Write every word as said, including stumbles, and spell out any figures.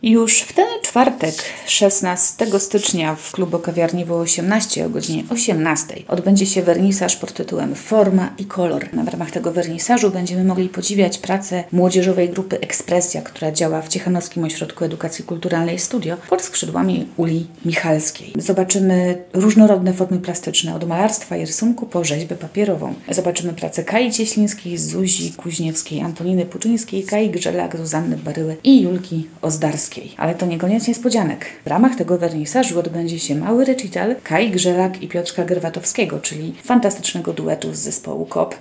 Już w ten czwartek, szesnastego stycznia w klubu kawiarni W osiemnaście o godzinie osiemnastej odbędzie się wernisaż pod tytułem Forma i kolor. W ramach tego wernisażu będziemy mogli podziwiać pracę młodzieżowej grupy Ekspresja, która działa w Ciechanowskim Ośrodku Edukacji Kulturalnej Studio pod skrzydłami Uli Michalskiej. Zobaczymy różnorodne formy plastyczne od malarstwa i rysunku po rzeźbę papierową. Zobaczymy pracę Kai Cieślińskiej, Zuzi Kuźniewskiej, Antoniny Puczyńskiej, Kai Grzelak, Zuzanny Baryły i Julki Ozdarskiej. Ale to nie koniec niespodzianek. W ramach tego wernisażu odbędzie się mały recital Kai Grzelak i Piotrka Gerwatowskiego, czyli fantastycznego duetu z zespołu K O P.